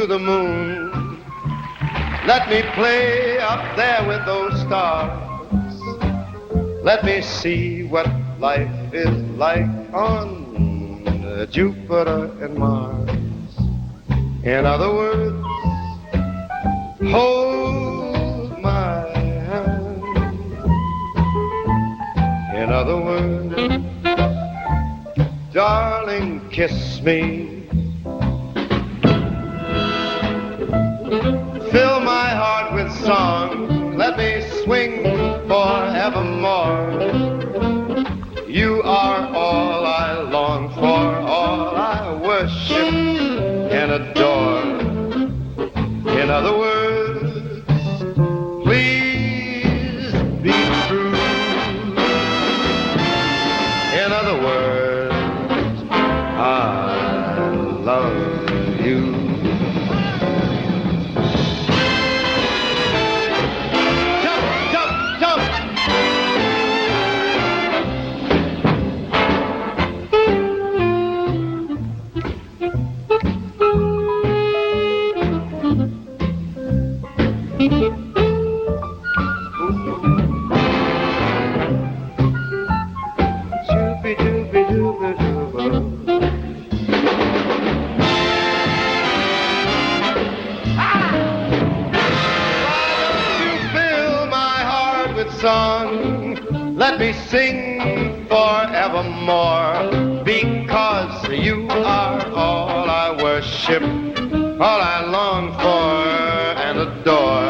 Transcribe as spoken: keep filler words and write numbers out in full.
to the moon. Let me play up there with those stars. Let me see what life is like on uh, Jupiter and Mars. In other words, hold my hand. In other words, darling, kiss me. Fill my heart with song. Let me swing forevermore. You are all I long for, all I worship and adore. In other words, please be true. In other words, I love you. Let me sing forevermore, because you are all I worship, all I long for and adore.